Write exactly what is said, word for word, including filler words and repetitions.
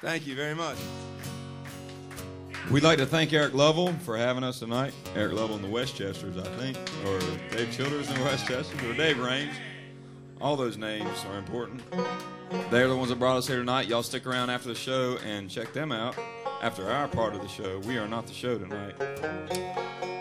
Thank you very much. We'd like to thank Eric Lovell for having us tonight. Eric Lovell and the Westchesters, I think, or Dave Childers and the Westchesters, or Dave Raines. All those names are important. They're the ones that brought us here tonight. Y'all stick around after the show and check them out. After our part of the show, we are not the show tonight.